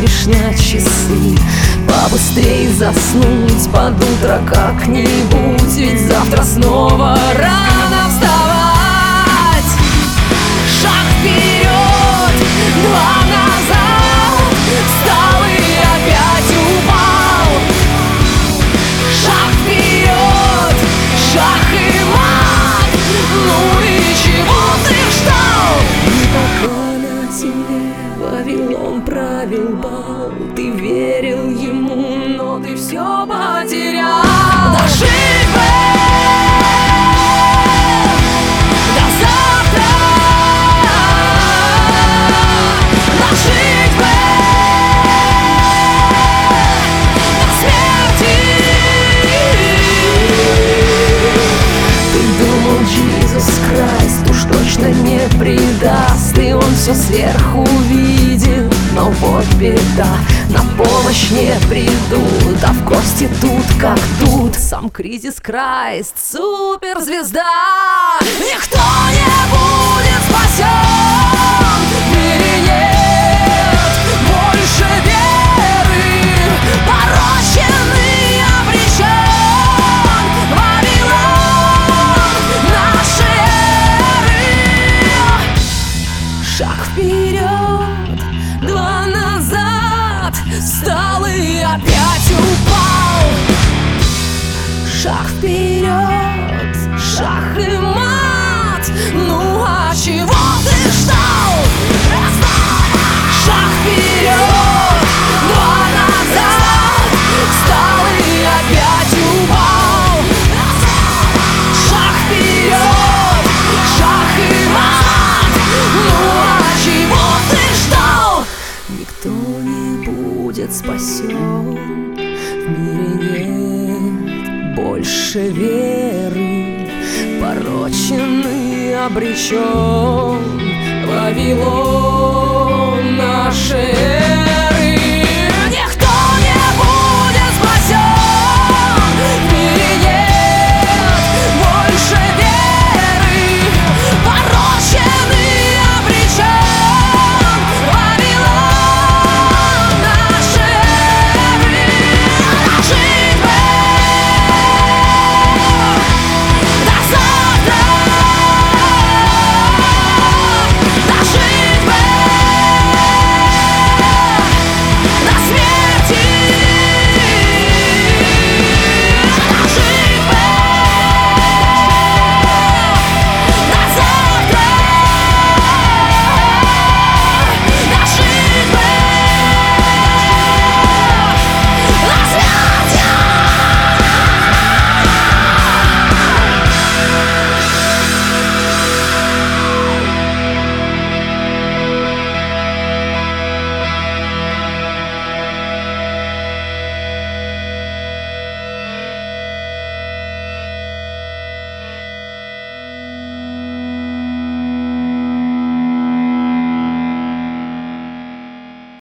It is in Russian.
смотришь на часы. Побыстрей заснуть под утро как-нибудь, ведь завтра снова рано вставать. Шаг вперед, два назад, встал и опять упал. Шаг вперед, шаг и мат, ну и чего ты ждал? И пока на земле Вавилон правил бал, ты верил ему, но ты все потерял. Дожить бы до завтра, дожить бы до смерти. Ты думал, Jesus Christ уж точно не предаст, и он все сверху видит. Но вот беда, на помощь не придут, а в гости тут как тут сам кризис Крайст, суперзвезда. Никто не будет спасен, в мире нет больше веры, пороченный обречен Вавилон нашей эры. Шаг вперед, два назад, встал и опять упал. Шаг вперед, шаг и мат, ну а чего ты ждал? Шаг вперед, два назад, встал и опять упал. Шаг вперед, шаг и мат, ну а чего ты ждал? Никто не будет спасен, в мире нет больше веры, пороченный обречен Вавилон нашей эры.